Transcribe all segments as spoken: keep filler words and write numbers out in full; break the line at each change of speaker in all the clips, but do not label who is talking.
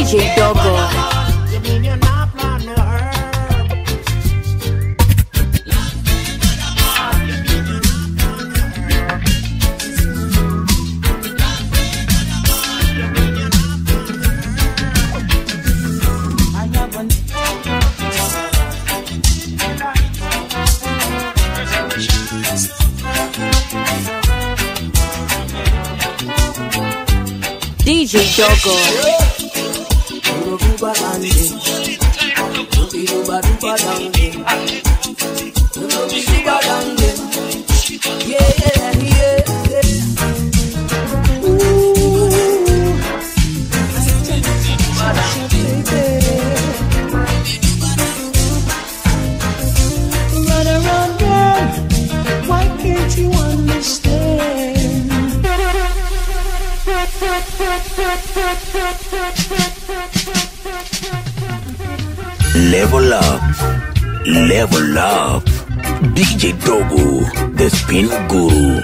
J Doggo. D J Doggo.
Yeah, yeah, yeah. Run around, girl. Why can't you understand?
Level up, level up. D J Doggo, the spin guru.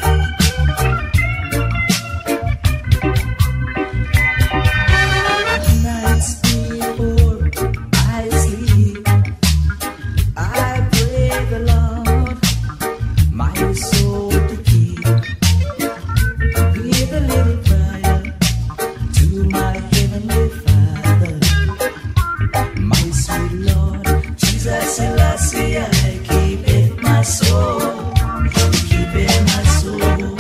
Nights before I sleep, I pray the Lord my soul to keep. Give a little prayer to my heavenly Father, my sweet Lord Jesus Selassie. I keep it my soul, keep it my soul.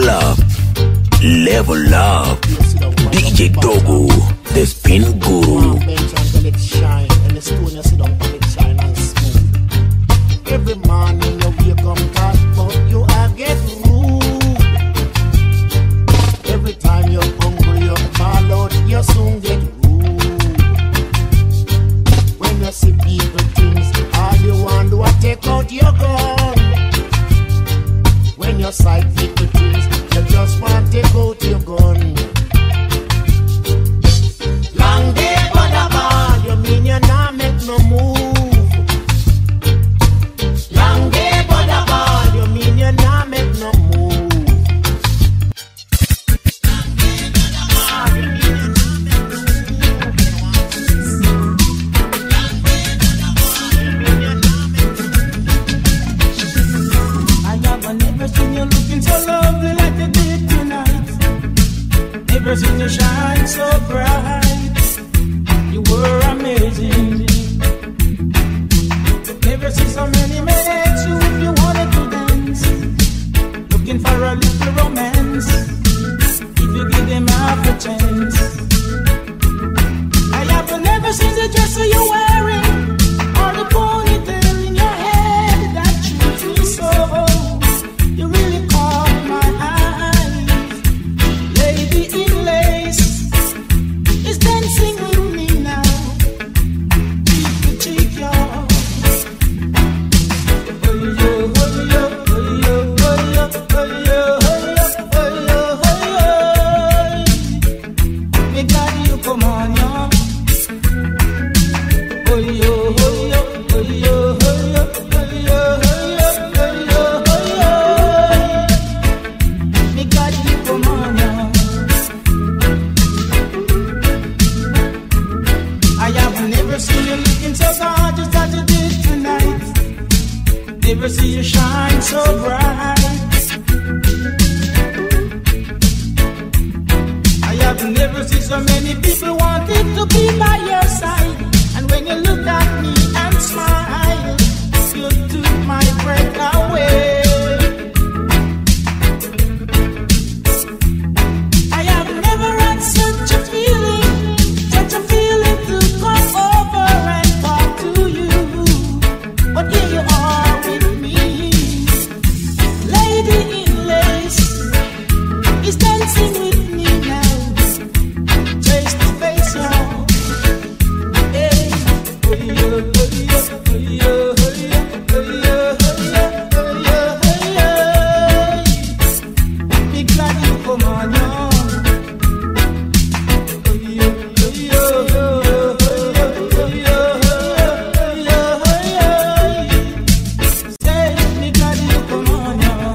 Level up, level up. D J Dogu, the spin guru.
Every morning you wake up hot, but you are get rude. Every time you're hungry, you fall out, you soon get rude. When you see people things, all you want to take out your gun. When you sight people things, you just want to take out your gun. Long day, but a ball, you mean you not make no move. Long day, but a ball, you mean you not make no move. I have never seen you looking so lovely like you did tonight. Never seen you shine so bright. You were amazing. Never see so many men at you if you wanted to dance. Looking for a little romance, if you give them half a chance. I have never seen the dress you're wearing, or the ponytail in your head that shoots me so. You really caught my eyes. Lady in lace is dancing with me now. Keep the cheek, y'all. Never see you shine so bright. I have never seen so many people wanting to be by your side. And when you look at me and smile, you took my breath away. I have never had such a feeling, such a feeling to come over and talk to you. But here you are. He's dancing with me now, face to face, y'all. Hey, oh yeah, oh yeah, oh yeah, oh yeah, oh yeah, oh yeah, oh yeah, oh yeah. Be glad you come on, y'all. Oh yeah, oh yeah, oh yeah, oh yeah, oh yeah, oh yeah. Say, be glad you come on, y'all.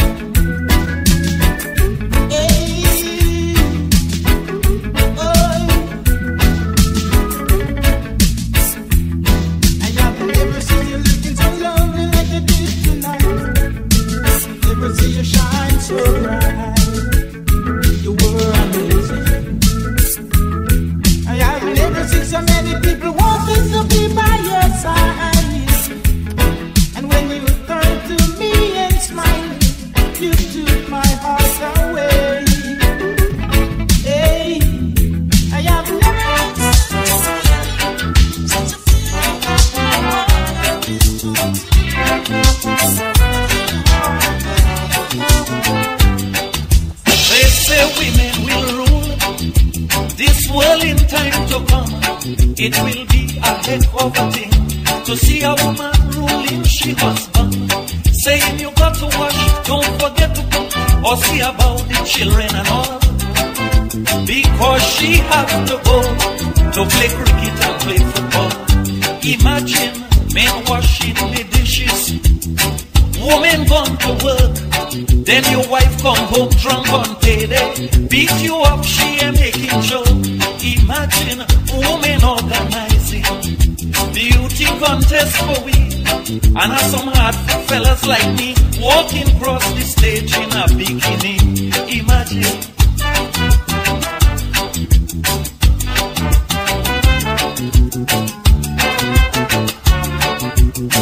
It will be a heck of a thing to see a woman ruling she husband, saying you got to wash, don't forget to cook, or see about the children and all, because she has to go to play cricket and play football. Imagine men washing the dishes, woman gone to work, then your wife come home drunk on payday, beat you up, she ain't making sure. Imagine women organizing beauty contest for we, and have some hard fellas like me walking across the stage in a bikini. Imagine.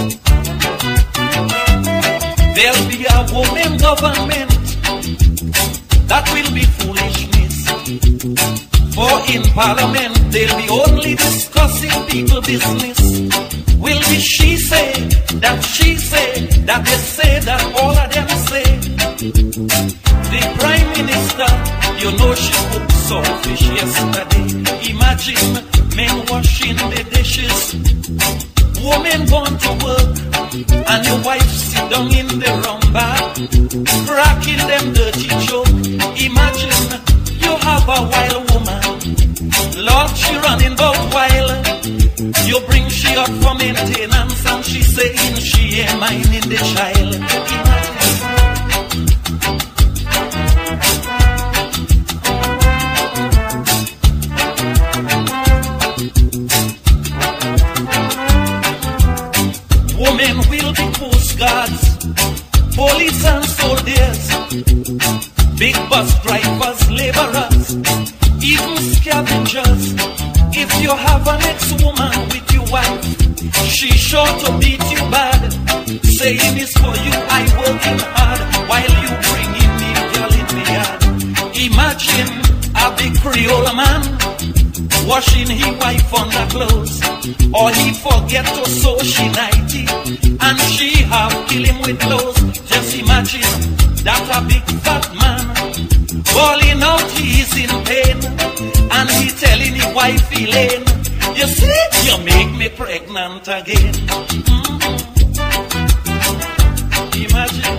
There'll be a woman government that will be foolishness. For in Parliament they'll be only discussing people business. Will be she say, that she say, that they say, that all of them say. The Prime Minister, you know she cooked saltfish yesterday. Imagine men washing the dishes, women gone to work, and your wife sit down in the rumba, cracking them dirty joke. Imagine you have a wild woman, Lord, she running bout wild. You bring she up for maintenance, and she saying she ain't minding the child. Women will be coast guards, police and soldiers, big bus drivers, laborers, even scavengers. If you have an ex-woman with your wife, she sure to beat you bad, saying it's for you I working hard, while you bringing me girl in the yard. Imagine a big Creole man washing his wife underclothes, or he forget to sew she nighty, and she have kill him with clothes. Just imagine that a big fat man bawling out he's in pain, and he telling his wife Elaine, you see, you make me pregnant again. Mm-hmm. Imagine,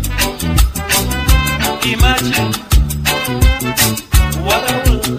imagine what a world.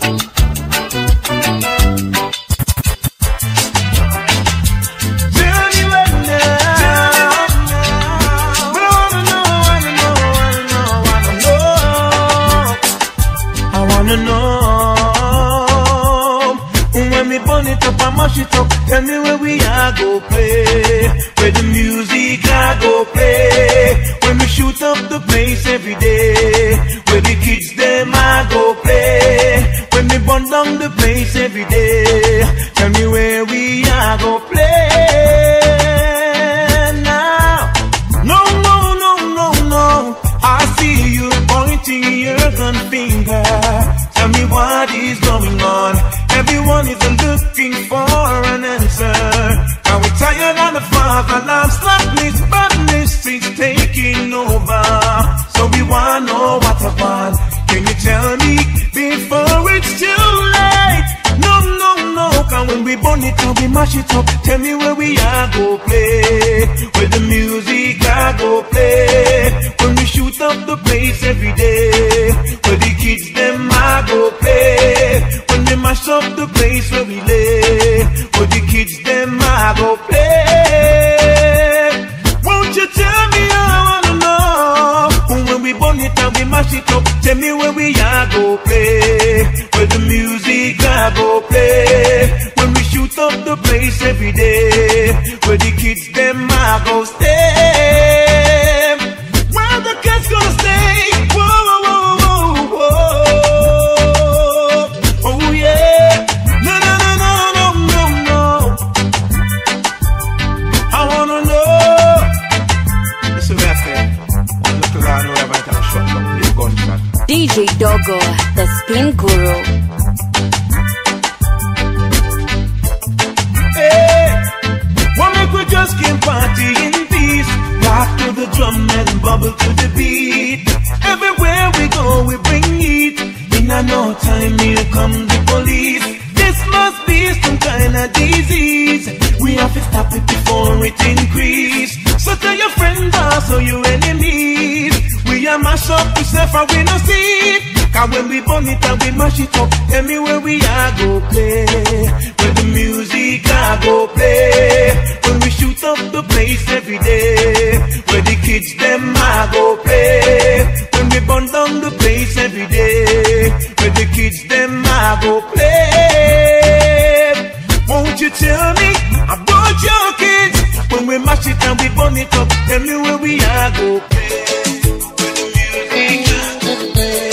Mash it up, tell me where we are go play, where the music I go play, when we shoot up the place every day, where the kids them I go play, when we burn down the place every day, tell me where we are go play now. No, no, no, no, no, I see you pointing your gun finger, tell me what is going on. Everyone is looking for an answer. Now we're tired of the fatherland, slackness, badness is taking over. So we wanna know what I want. Can you tell me before it's too late? No, no, no, cause when we burn it up, we mash it up. Tell me where we are go play, where the music I go play, when we shoot up the place every day, where the kids them I go play, when they mash up the place where we lay, where the kids them I go play. Won't you tell me, I wanna know, when we burn it and we mash it up, tell me where we are go play, where the music I go play, when we shoot up the place every day, where the kids them I go stay, where the kids gonna stay. Whoa, whoa, whoa, whoa, whoa. Oh yeah, no, no, no, no, no, no, no. I wanna know. This is what I say. Look around, no, I'm gonna shot down the gunshot.
D J Dogo, the Spin Guru.
Hey, why make we just keep party in peace? Rock to the drum and bubble to the beat. Everywhere we go, we bring heat. In a no time, here come the police. This must be some kind of disease. We have to stop it before it increase. So tell your friends, also your enemies. We are mash up, we suffer, we no see. Cause when we burn it and we mash it up, tell me where we are go play, where the music I go play, when we shoot up the place every day, where the kids them I go play, when we burn down the place every day, where the kids them I go play. Won't you tell me about your kids, when we mash it and we burn it up, tell me where we are go play, where the music I go play.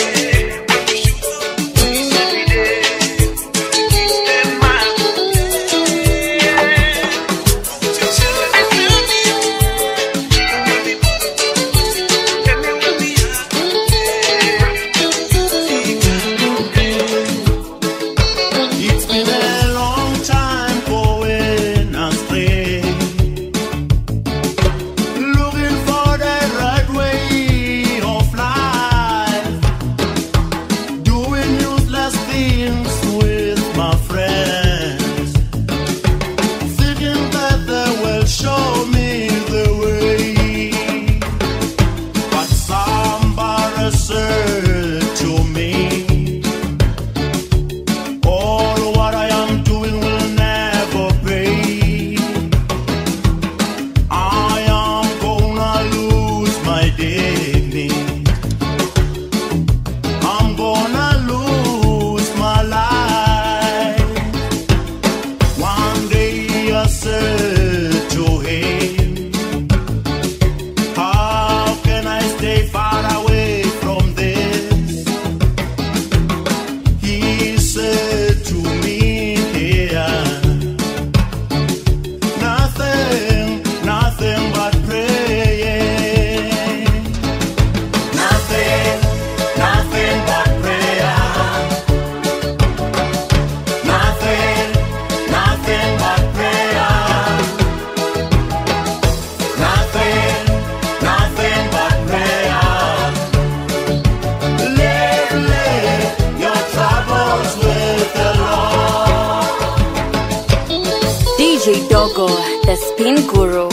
J Dogo, the spin guru.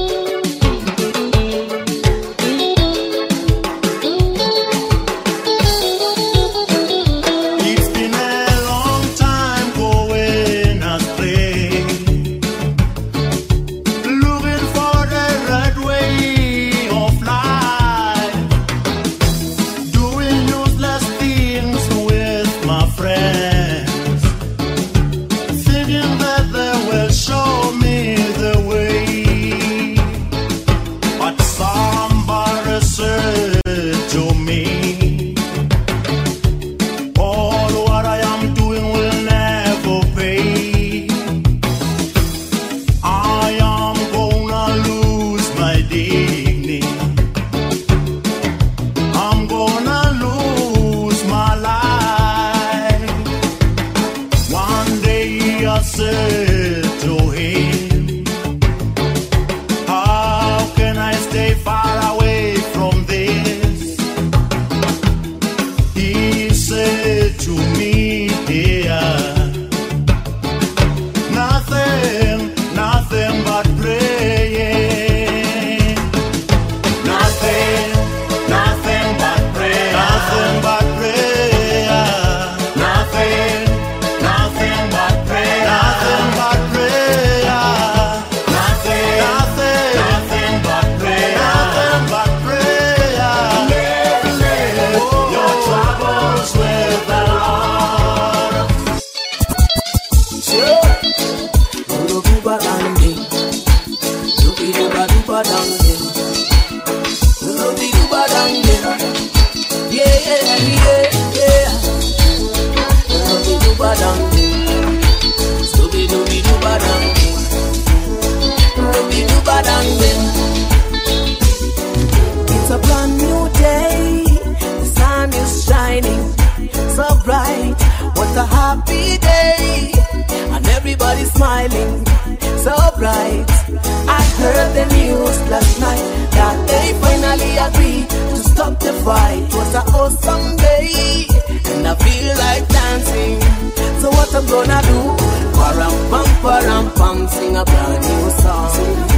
It's a brand new day, the sun is shining so bright. What a happy day, and everybody's smiling so bright. I heard the news last night that they finally agreed to stop the fight. What an awesome day, and I feel like dancing. So what I'm gonna do? Param pam param pam, sing a brand new song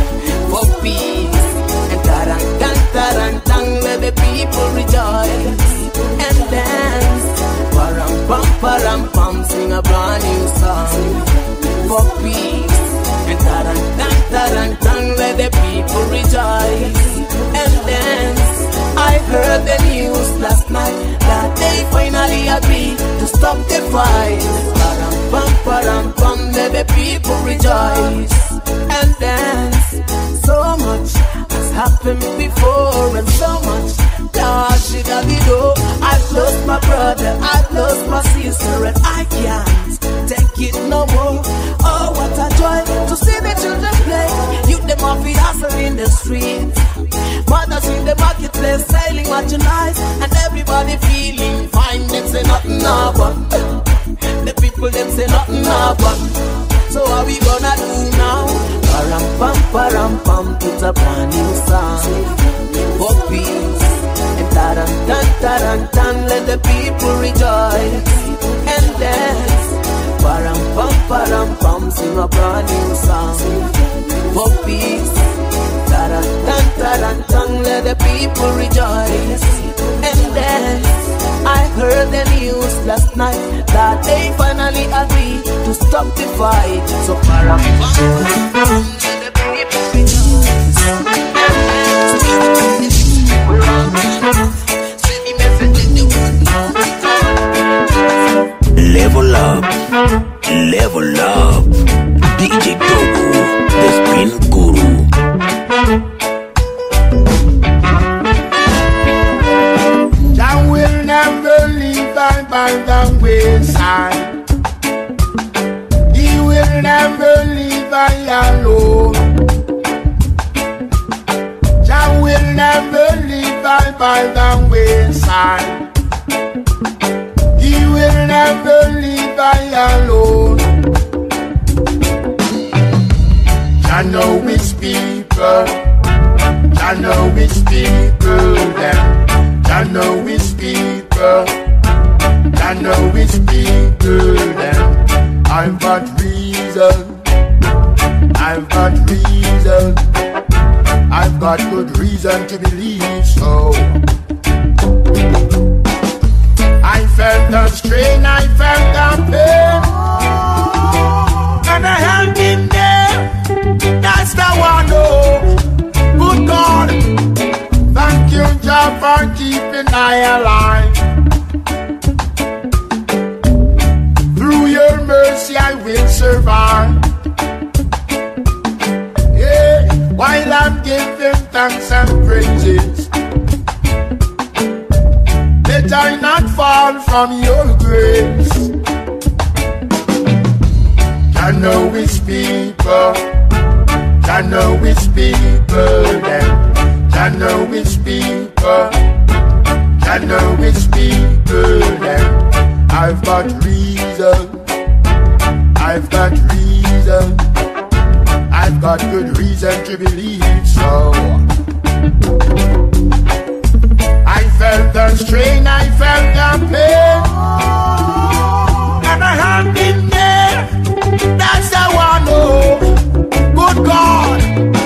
for peace. And taran tan taran tan, let the people rejoice and dance. Param pam param pam, sing a brand new song for peace. And taran tan taran tan, let the people rejoice and dance. I heard the news last night that they finally agreed to stop the fight. Param pam param pam, let the people rejoice and dance. So much has happened before, and so much God should have been done. I've lost my brother, I've lost my sister, and I can't take it no more. Oh, what a joy to see the children play. Youth them off the hustle in the streets, mothers in the marketplace selling merchandise, and everybody feeling fine. Them say nothing now, but the people them say nothing now, but so what we gonna do now? Param pam param pam, it's a brand new song for peace. And taran tan taran tan, let the people rejoice and dance. Param pam param pam, sing a brand new song for peace. Taran tan taran tan, let the people rejoice and dance. I heard the news last night that they finally agreed to stop the fight. So param pam pam, let the people rejoice and dance. We're on send me message in the world.
Level up, level up. D J Dogo, the spin guru.
Jah will never leave I by the wayside. He will never leave I alone. Jah will never leave I by the wayside. He will never leave I alone. Jah know his people. Jah know his people. Them. Jah know his people. Jah know his people. Them. I've got reason I've got reason, I've got good reason to believe so. I felt the strain, I felt the pain, and I held in there, that's the one, oh, good God. Thank you, Jah, for keeping I alive. Through your mercy I will survive. Yeah, while I'm giving thanks and praises, let I not fall from your grace. I know it's people, I know it's people, then. I know it's people, I know it's people, and I've got reason, I've got reason, I've got good reason to believe so. I felt the strain, I felt the pain, and I have been there, that's the one, oh, good God.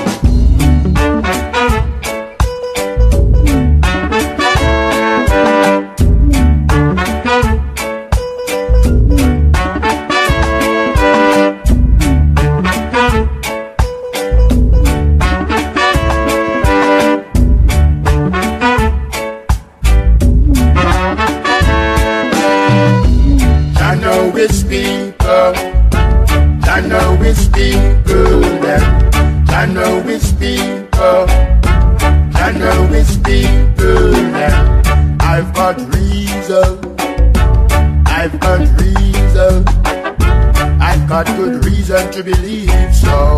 To believe so.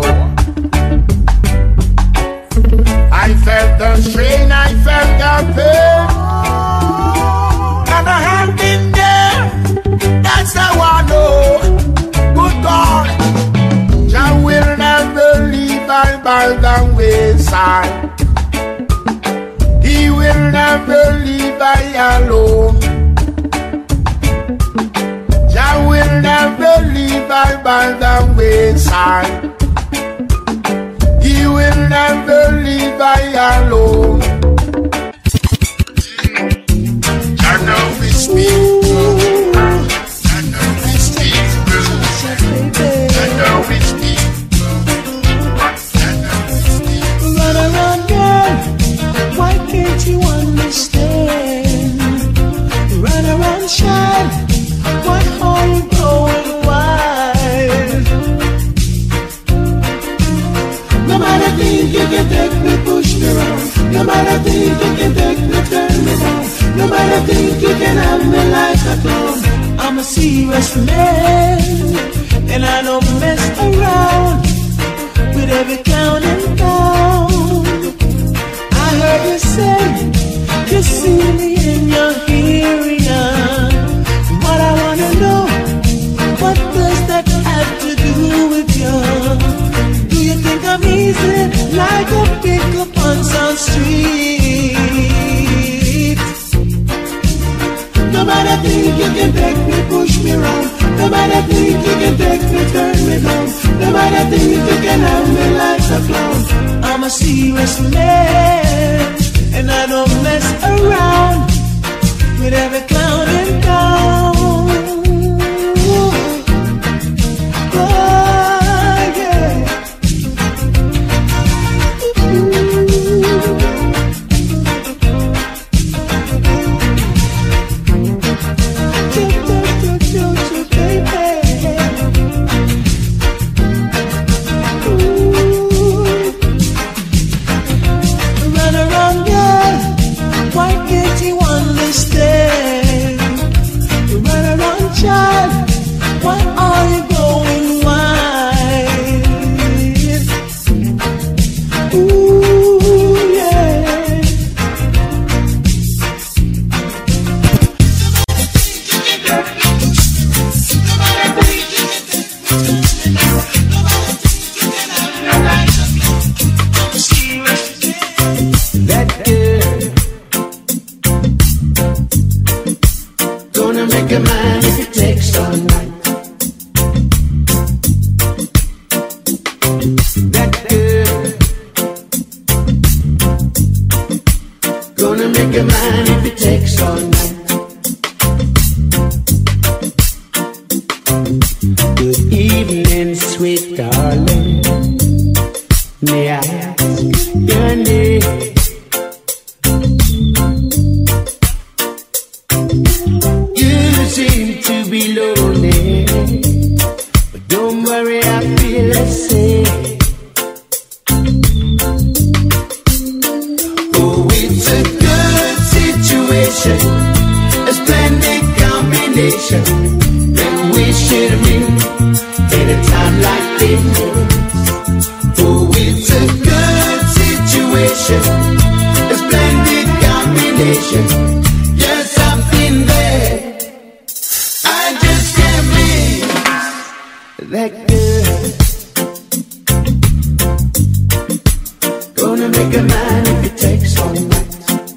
I felt the strain, I felt the pain, and I have been there, that's the one, oh, good God. Jah will never leave I by the wayside, He will never leave I alone. Jah will never leave I by the wayside, He will never leave I alone. I know it's people, I know it's people, I know it's people, I know it's people.
Run around, girl, why can't you understand? Run around, child, why are you going wild? No matter think you can take me, push me around. No matter think you can take me, turn me down. No matter think you can have me like a clown. I'm a serious man, and I don't mess around with every clown in town. I heard you say you see me in your hearing now. What I wanna know, what does that have to do with you? Do you think I'm easy like a pickup on some street? Nobody think you can take me, push me around. Nobody think you can take me, turn me down. Nobody think you can have me like a clown. I'm a serious man, and I don't mess around with every clown in town. Oh, yeah. Run around, girl, why can't you understand? Run around, child, why are you going wild? Ooh, yeah.
That girl gonna make a man if it takes all night. make a man if it takes all night. Good evening, sweet darling. May I ask your name? You seem to be lonely, but don't worry, I feel the same. Oh, it's a good situation, a splendid combination that we should meet in a time like this. Oh, it's a good situation, a splendid combination. There's something there, I just can't believe that girl. Gonna make a man if it takes all night.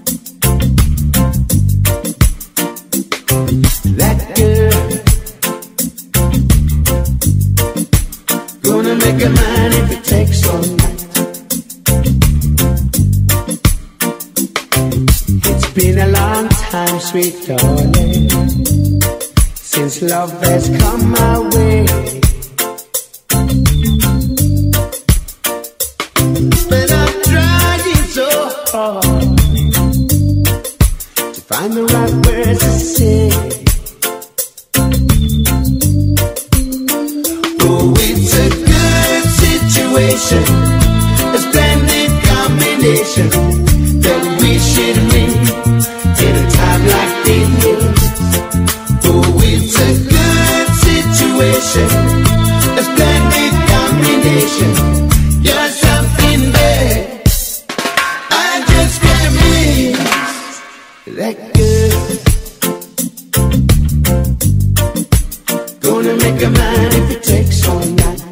That girl. Gonna make a man if it takes all night. It's been a long time, sweet darling, since love has come my way. But I'm trying so hard to find the right words to say. Oh, it's a good situation, a splendid combination that we should meet in a time like this. Oh, it's a good situation, a splendid combination. You're something there, I just can't believe that girl. Gonna make a man if it takes all night.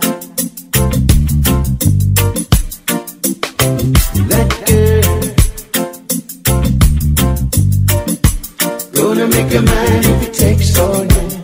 That girl. Gonna make a man if it takes all night.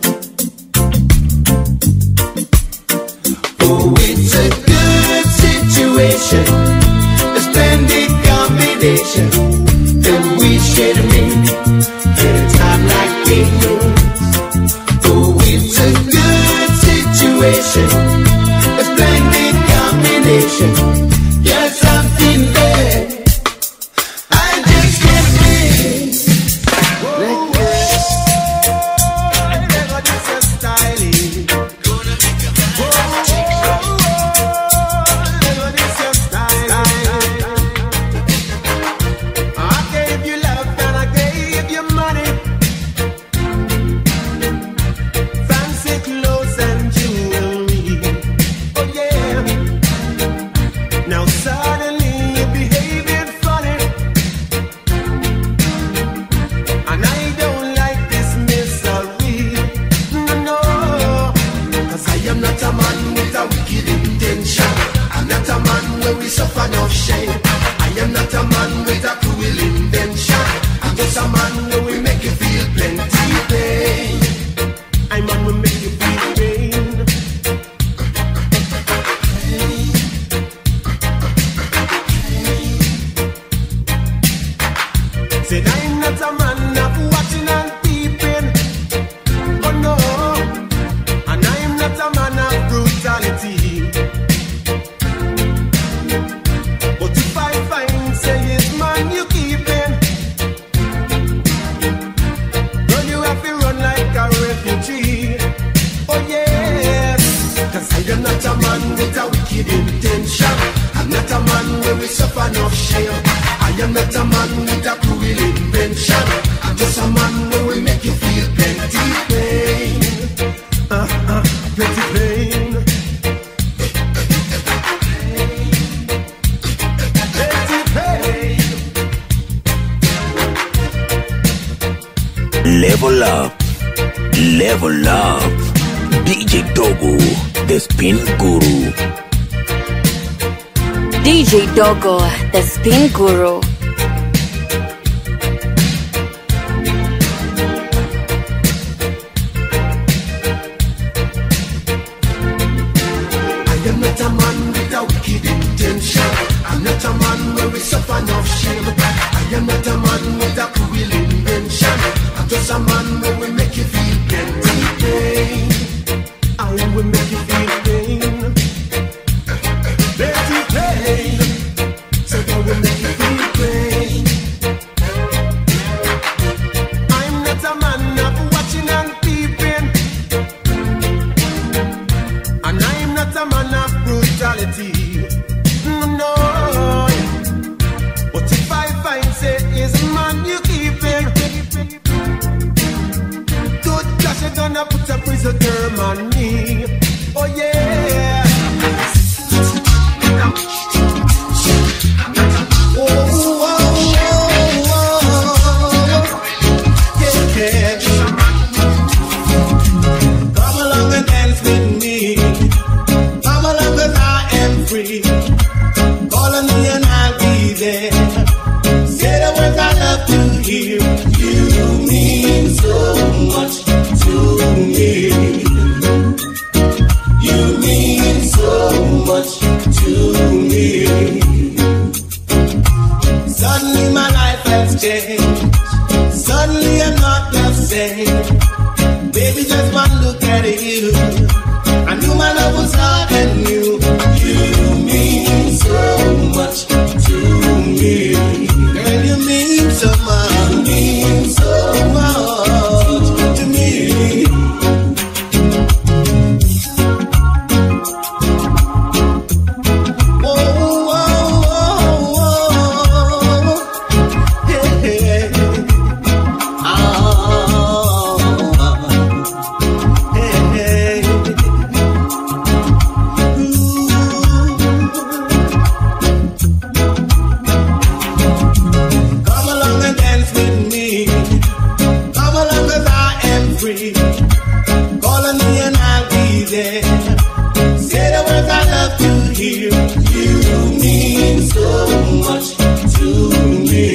Oh, it's a good situation, a splendid combination that we should meet in a time like this. Oh, it's a good situation, a splendid combination. There's something there, I just can't believe that girl. Never just a styling. Gonna make a man take oh, never just a styling. I gave you love and I gave you money, fancy clothes and jewelry. Oh yeah. Now suddenly you're behaving funny, and I don't like this misery. No, no, 'cause I am not a man with a wicked intention. I'm not a man where we suffer no shame. I am not a man with a cruel invention. I'm just a man where we make you feel plenty pain. I'm a man who make you feel pain. Said I'm not a man of watching and peeping. Oh no, and I'm not a man of brutality. But if I find, say, his man you keeping, girl, you have to run like a refugee. Oh yes, 'cause I am not a man with a wicked intention. I'm not a man where we suffer no shame. I am not a man with a cruel invention. I'm just a man where we make you feel plenty pain. Uh, uh, plenty pain. Plenty pain.
Level up, level up. D J Dogo, the Spin Guru.
D J Dogo, the Spin Guru.
I am not a man with a wicked intention. I'm not a man where we suffer no shame. I am not a man with a just a man who will make you feel plenty pain. I will make you feel pain, plenty pain. So I will make you feel pain. I'm not a man of watching and peeping, and I'm not a man of brutality. No, but if I find say is a man you keep it, good gosh, you're gonna put a prison term on me. Oh yeah. Oh, oh, oh, oh. Yeah, yeah. Come along and dance with me. Come along 'cause I am free. Call on me and I'll be there. Say the words I love to hear. You mean so much to me. You mean so much to me. Suddenly my life has changed. Suddenly I'm not the same. Baby, just one look at you. I knew my love was hard and new. You mean so much to me. Girl, you mean so much. You mean so much to me. Oh, oh, oh, oh. Yeah, yeah. Oh, yeah, yeah. Come along and dance with me. Come along 'cause I am free. Call on me and I'll be there. Say the words I love to hear. You mean so much to me.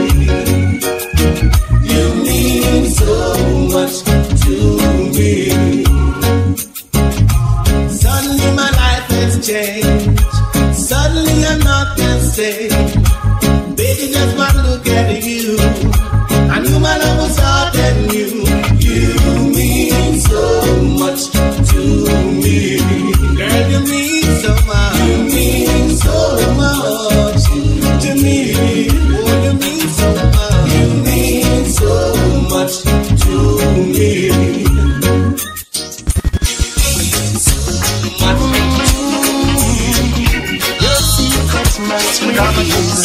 You mean so much to me. Suddenly my life has changed. Suddenly I'm not the same. Baby, just one look at you. I knew my love was hard and new. You mean so much to me. Girl, you mean so much. You mean so much to me. Oh, you mean so much. You mean so much to me. Your secret must reveal.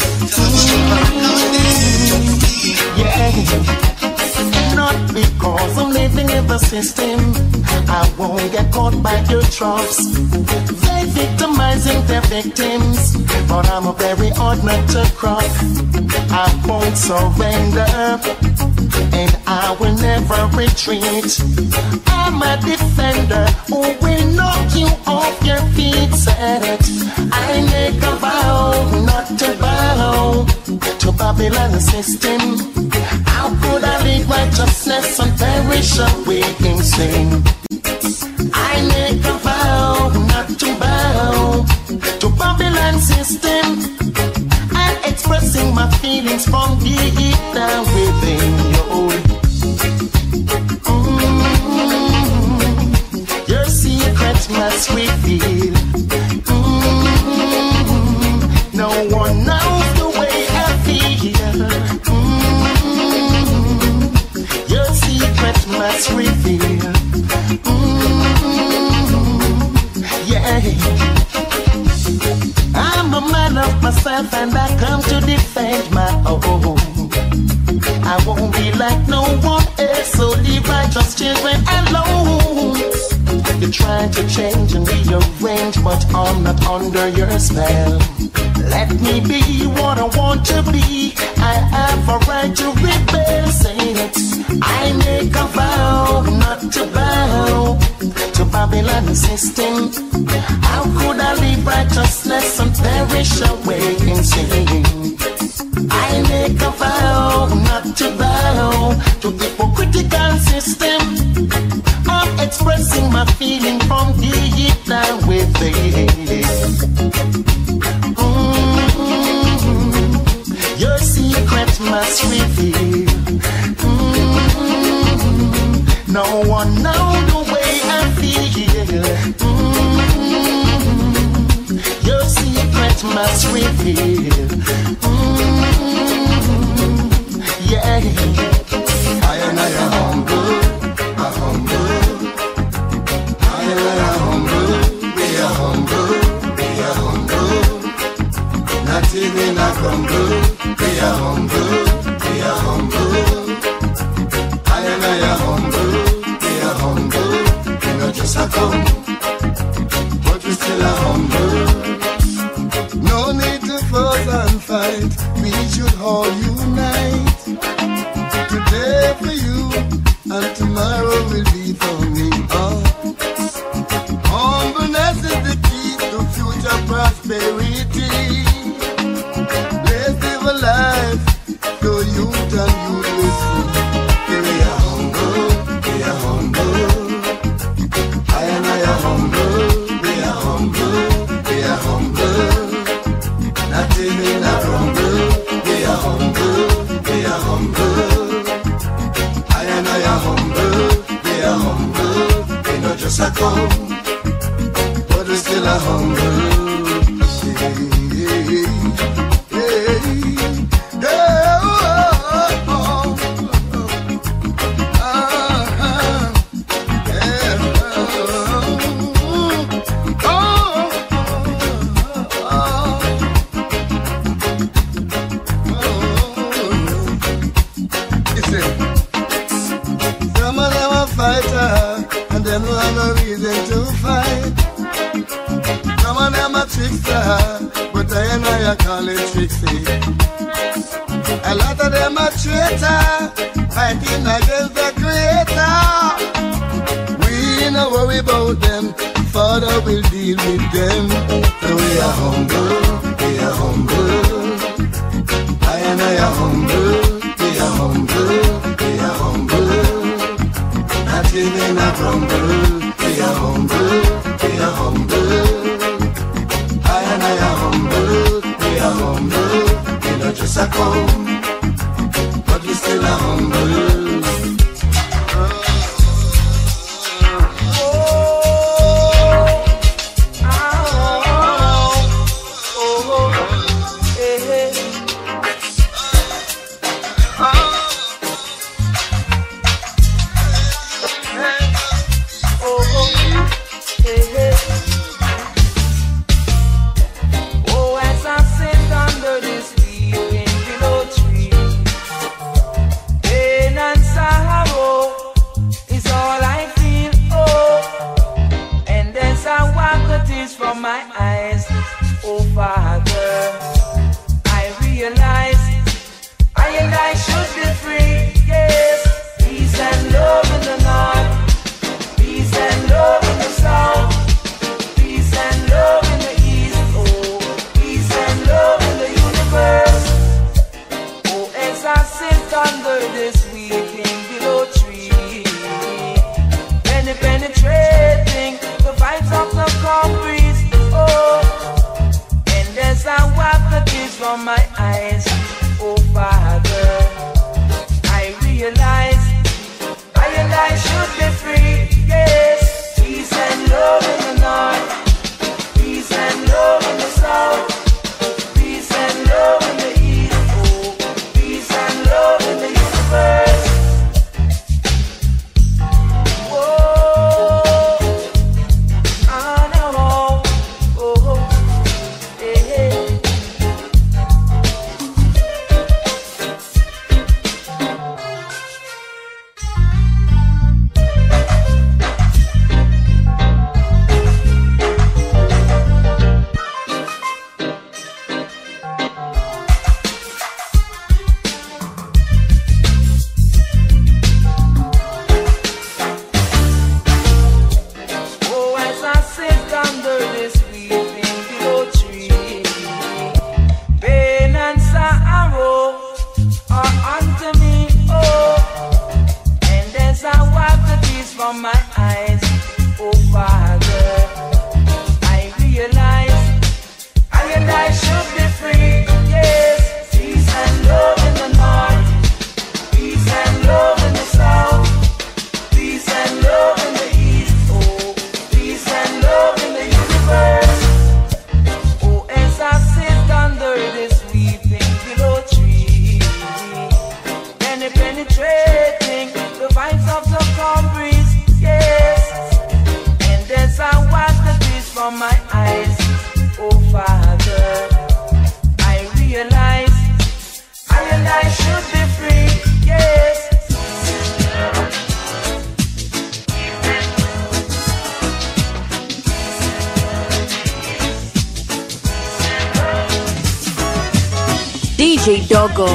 Yeah, not because I'm living in the system, I won't get caught by your traps. They victimizing their victims, but I'm a very hard nut to crack. I won't surrender, and I will never retreat. I'm a defender who will knock you off your feet. Said I make a vow not to bow to Babylon system. How could I lead righteousness and perish away in sin? I make a vow not to bow to Babylon system. I'm expressing my feelings from deep down within you. Mm-hmm. Your secret must reveal. Mm-hmm. No one knows the way I feel. Mm-hmm. Your secret must reveal. Mm-hmm. Yeah. I'm a man of myself and I come to defend my own. I won't be like no one else, so leave righteous children alone. You're trying to change and rearrange, but I'm not under your spell. Let me be what I want to be. I have a right to rebel, saying it. I make a vow not to bow to Babylon system. How could I leave righteousness and perish away in sin? I make a vow not to bow to the hypocritical system. I'm expressing my feeling from deep down within. Mm-hmm. Your secret must reveal. Mm-hmm.
No one know the way I feel. Mm-hmm. Your secret must reveal. Mm-hmm. Yeah, I am I am humble, I humble. I am I am humble, we are humble, we are humble. Not even a crumble, we are humble, we are humble. I am I am humble. Just a come, but we still are humble. No need to fuss and fight. We should all unite. Today for you, and tomorrow will be for me. Oh. Humbleness is the key to future prosperity. Let's live a life so youth and youth will see. We are humble, we are humble. Just a come, but we still a humble. Hey, hey, hey, oh, oh, oh, oh, yeah, oh, oh, oh. Listen, some of them are fighters. Them have no reason to fight. Some of them are trickster, but I and I call it tricksy. A lot of them are traitor, fighting against the Creator. We no worry about them, Father will deal with them. So we are humble, we are humble. I and I are humble, we are humble, we are humble. Not even a crumble, we are humble, we are humble. I and I are humble, we are humble. We not just a come, but we still are humble.
I should be free, yes.
D J Dogo.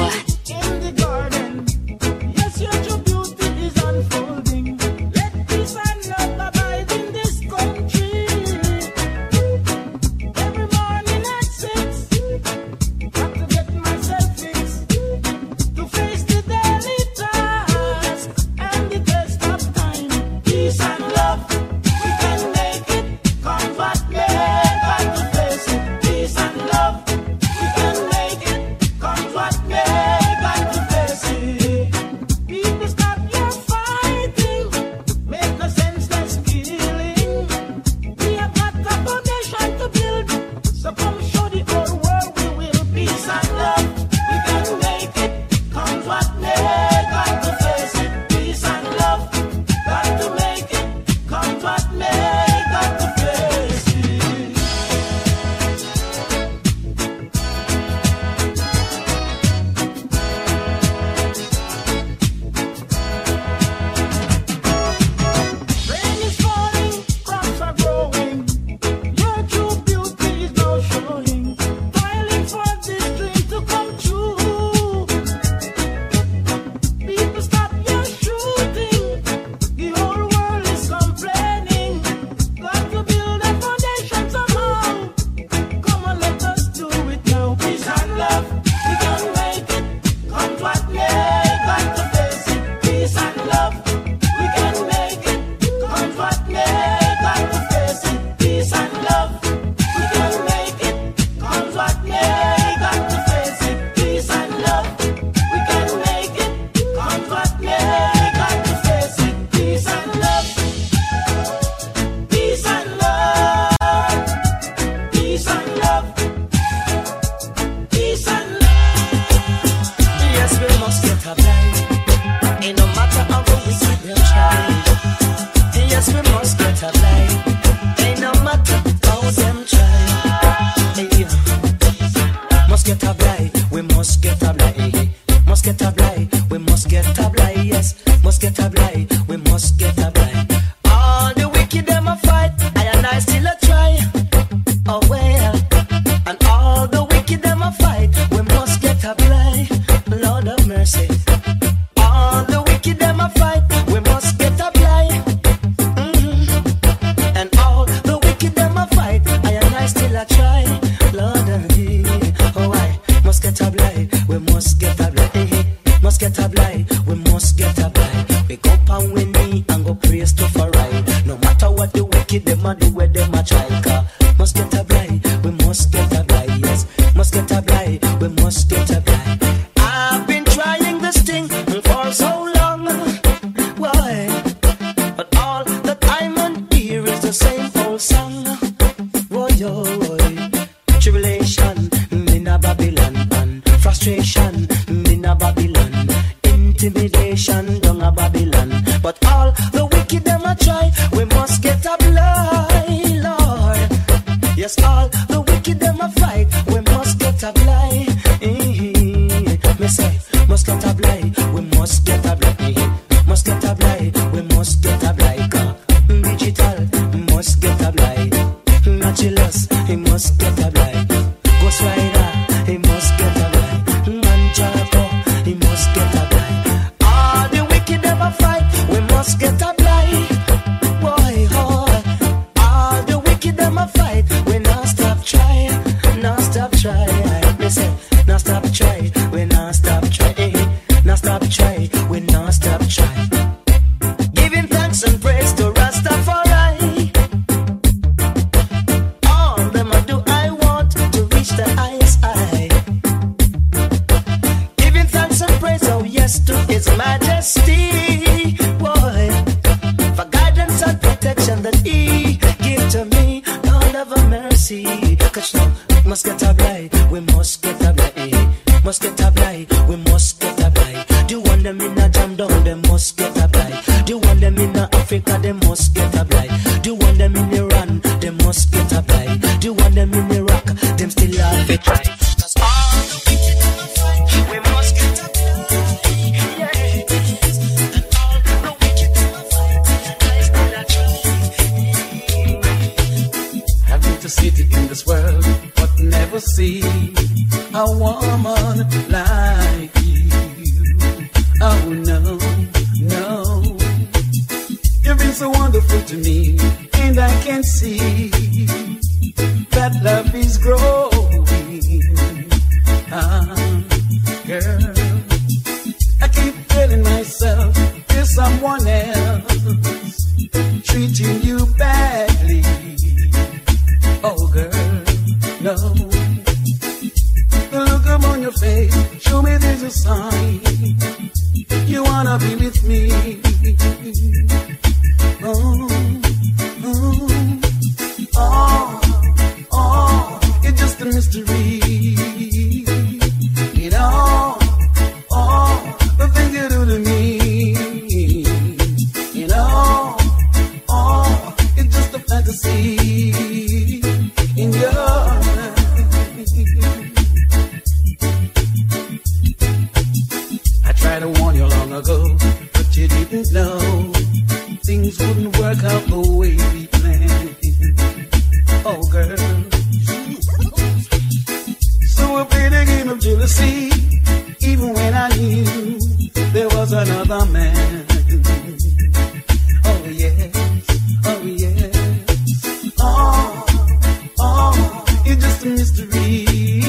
Now stop try, we not stop
a woman like you. Oh no, no. You've been so wonderful to me, and I can see that love is growing. Ah, girl, I keep telling myself there's someone else treating you badly. Oh girl, no. The look upon your face, show me there's a sign you wanna be with me. Oh, oh, oh, oh, it's just a mystery. You know, oh, the things you do to me. You know, oh, it's just a fantasy in your life. I tried to warn you long ago, but you didn't know things wouldn't work out the way we planned. Oh girl, so we played a game of jealousy, even when I knew there was another man. Oh yes, oh yes, oh, oh, it's just a mystery.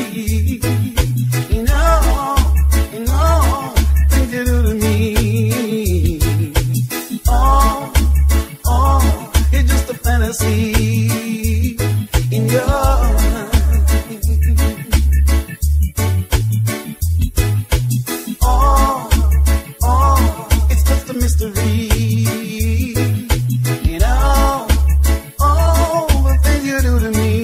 You know, you know, things you do to me. Oh, oh, it's just a fantasy in your mind. Oh, oh, it's just a mystery. You know, oh, the things you do to me.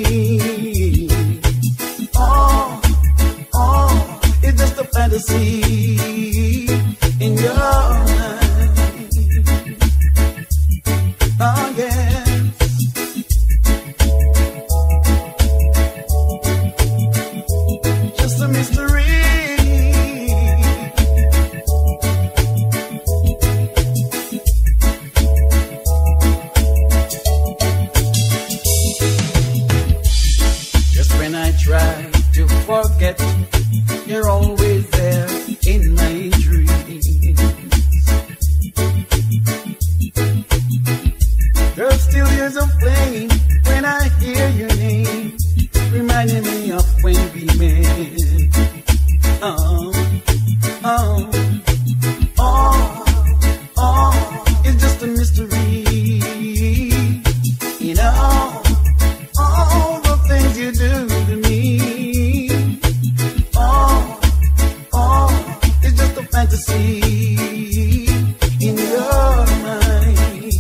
Oh, oh, it's just a fantasy in your mind. Oh yes. Just a mystery. Just when I try to forget, you're always there in my dreams. There's still years of flame when I hear your name, reminding me of when we met. Oh, oh, oh, oh, it's just a mystery. You know, all the things you do to me. Oh, oh, it's just a fantasy in your mind.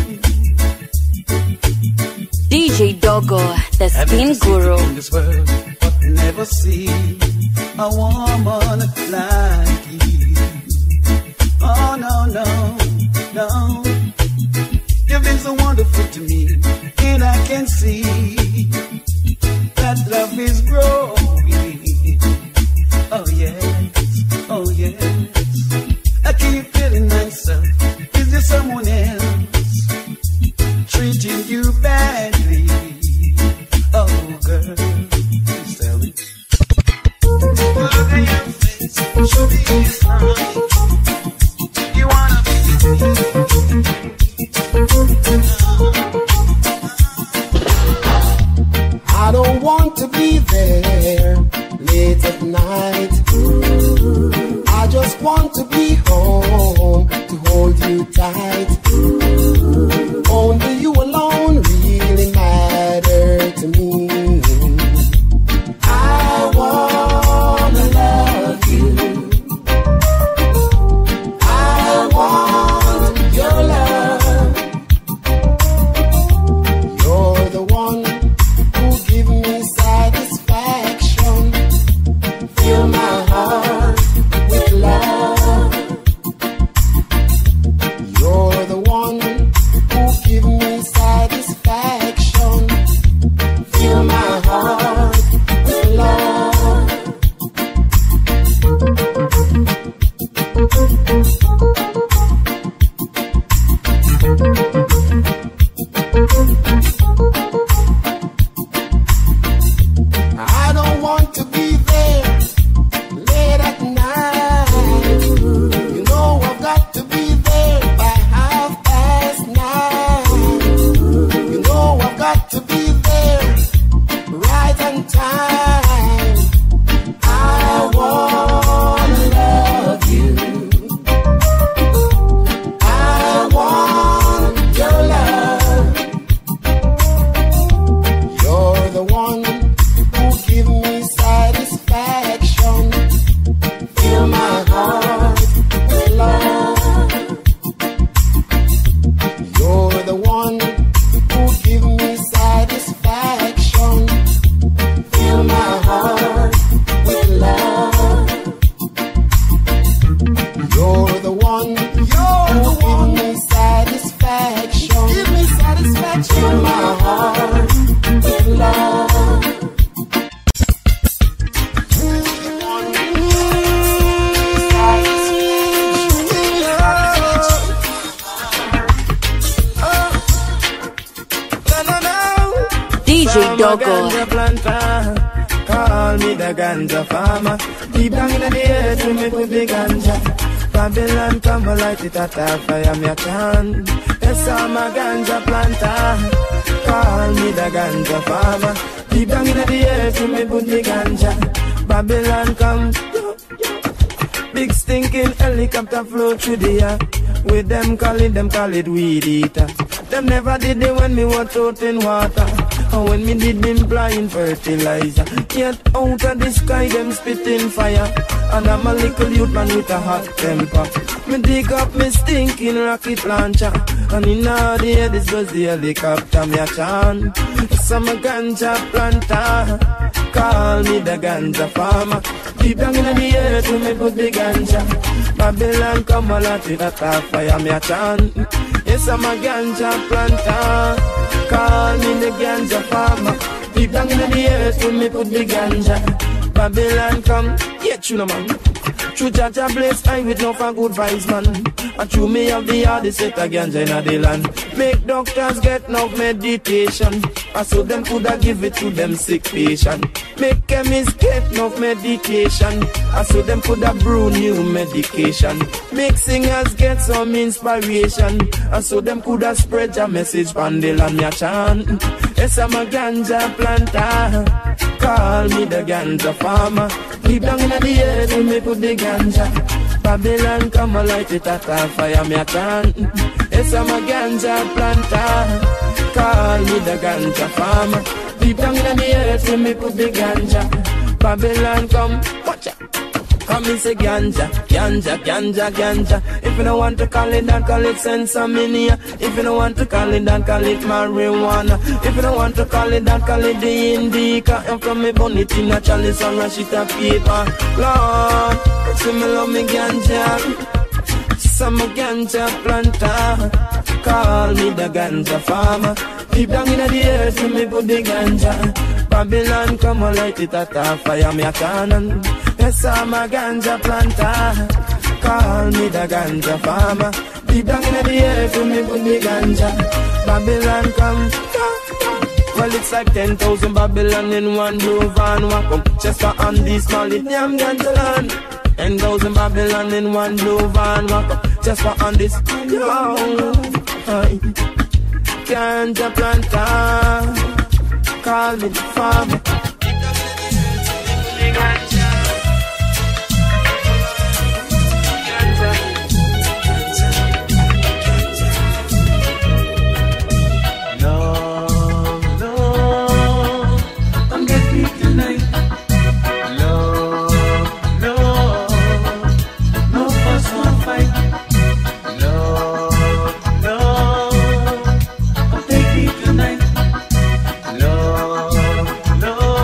D J Dogo, the
I've
Spin
been to
Guru.
in this world, but never see a woman like you. Oh no, no, no. You've been so wonderful to me, and I can see that love is growing. Oh yes, oh yes. I keep telling myself, is there someone else treating you badly? Oh girl, please tell me. Look at your face, show me your smile. You wanna be with me?
I don't want to be there late at night. I just want to be home to hold you tight. Only you alone really matter to me. I wanna love you. I want your love. You're the one who give me satisfaction. Fill my heart with love. You're the one who give me satisfaction. Fill my heart with love. I don't want to be there
Dogo.
ganja planter. Call me the ganja farmer. Deep down in the earth, we me put the ganja. Babylon come light it at a fire, me a chant. Yes, I'm a ganja planter. Call me the ganja farmer. Deep down in the earth, we me put the ganja. Babylon come. Big stinking helicopter flow through the air. With them call it, them call it weed eater. Them never did it when me was out in water. And when me did them blind fertilizer. Yet out of the sky them spitting fire. And I'm a little youth man with a hot temper. Me dig up me stinking rocket launcher. And in all the air this was the helicopter me a chant. Some a ganja planter. Call me the ganja farmer. Deep down in the earth we me put the ganja. Babylon come a lot with a top fire me a chant. Yes I'm a ganja planter. Call me the ganja farmer. Deep down in the earth we me put the ganja. Babylon come, yeah you know man. True Jaja bless I with no for good vibes man. And true me have the hardest set of ganja in the land. Make doctors get no meditation. I so them coulda give it to them sick patient. Make chemists get no medication. I so them coulda brew new medication. Make singers get some inspiration. I so them coulda spread a message from the land me a chant. Yes I'm a ganja planter. Call me the ganja farmer. Deep down in the earth we me put the ganja. Babylon come a light it at a fire me a chant. Yes I'm a ganja planter. Call me the ganja farmer. Deep down in the earth we me put the ganja. Babylon come, watch out. Come and say ganja, ganja, ganja, ganja. If you don't want to call it that, call it sensaminia. If you don't want to call it that, call it marijuana. If you don't want to call it that, call it the indica. And from me bonnet in a chalice and a sheet of paper. Lord, see me love me ganja. Some a ganja planter. Call me the ganja farmer. Deep down in the earth, me put the ganja. Babylon come and light it at a fire, me a cannon. Yes, I'm a ganja planter. Call me the ganja farmer. Deep down in the earth, me put the ganja. Babylon come. Well, it's like ten thousand Babylon in one blue van. Walk up just for on this small damn ganja land. Ten thousand Babylon in one blue van. Walk up just for on this. Yo, ganja planter. Call me the farmer.
Love, love,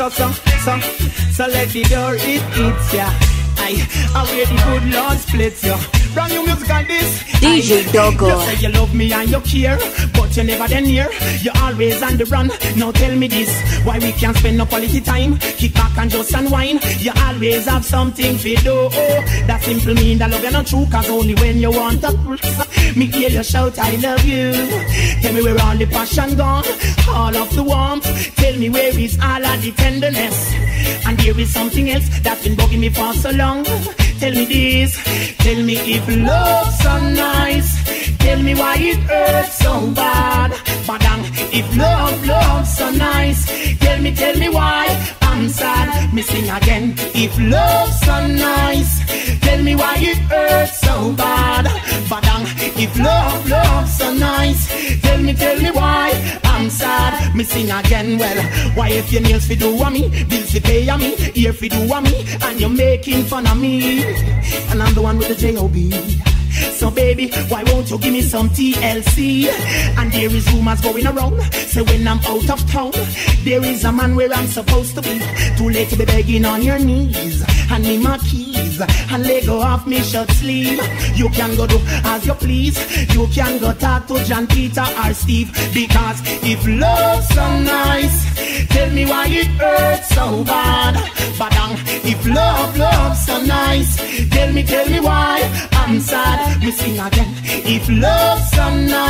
So, so, so, so let the door it eats ya. I, I wear the good Lord splits ya. Brand new music on this
D J Doggo.
You say you love me and you care, but you never then near. You always on the run. Now tell me this, why we can't spend no quality time? Kick back and just unwind. You always have something to do. Oh, that simple mean that love you not true, cause only when you want to. Me hear you shout I love you. Tell me where all the passion gone, all of the warmth. Tell me where is all of the tenderness. And there is something else that's been bugging me for so long. Tell me this, tell me if love's so nice. Tell me why it hurts so bad. Badang, if love, love's so nice. Tell me, tell me why I'm sad. Missing again, if love's so nice. Tell me why it hurts so bad. Badang, if love, love's so nice. Tell me, tell me why I'm sad. Missing again, well, why if your nails fi do a me, bills fi pay a me, ear fi do a me, and you're making fun of me, and I'm the one with the J O B. So baby, why won't you give me some T L C? And there is rumors going around, say when I'm out of town, there is a man where I'm supposed to be. Too late to be begging on your knees. Hand me my keys and let go off me shirt sleeve. You can go do as you please. You can go talk to John, Peter or Steve. Because if love's so nice, tell me why it hurts so bad. Badang, if love, love's so nice, tell me, tell me why I'm sad. Me sing again. If love's so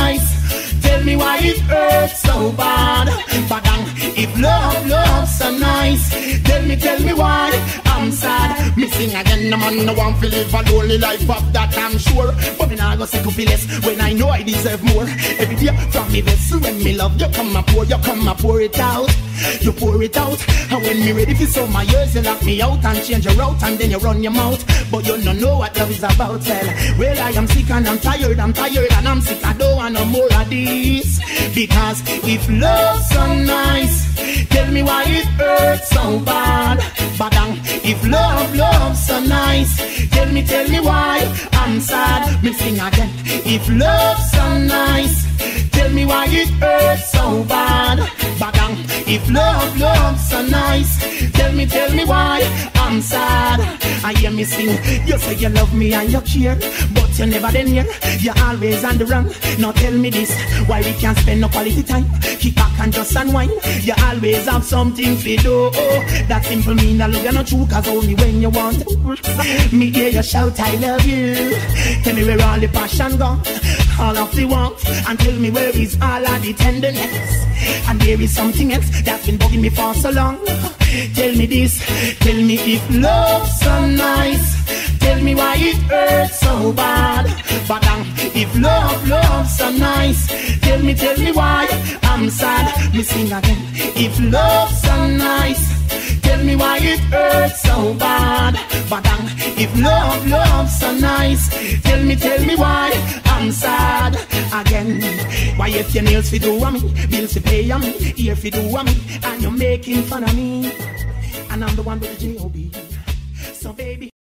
nice, tell me why it hurts so bad. Badang, if love, love's so nice, tell me, tell me why I'm sad. Me sing again. No man no want to live a lonely life, of that I'm sure. But me nah go say to feel less when I know I deserve more. Every day from me vessel, when me love you come and pour, you come and pour it out. You pour it out, and when me ready for some my years, you lock me out and change your route, and then you run your mouth. But you don't know what love is about. Well, well, I am sick and I'm tired, I'm tired and I'm sick. I don't want no more of this. Because if love's so nice, tell me why it hurts so bad. Badang, if love, love's so nice, tell me, tell me why I'm sad. Me sing again. If love's so nice, tell me why it hurts so bad. Badang, if love, love's so nice, tell me, tell me why I'm sad. I hear me sing, you say you love me and you care, but you never then here. You're always on the run. Now tell me this, why we can't spend no quality time? Kick back and just unwind. You always have something to do. Oh, that simple mean that love you're not true, cause only when you want to. Me hear you shout I love you. Tell me where all the passion gone, all of the warmth, and tell me where is all of the tenderness. And there is something else that's been bugging me for so long. Tell me this, tell me if love's so nice, tell me why it hurts so bad. Badang, if love, love's so nice, tell me, tell me why I'm sad. Me sing again. If love's so nice, tell me why it hurts so bad. Badang, if love, love's so nice, tell me, tell me why I'm sad again. Why if your nails fi do a me, bills fi pay a me, ear fi do a me, and you're making fun of me, and I'm the one with the J O B. So baby.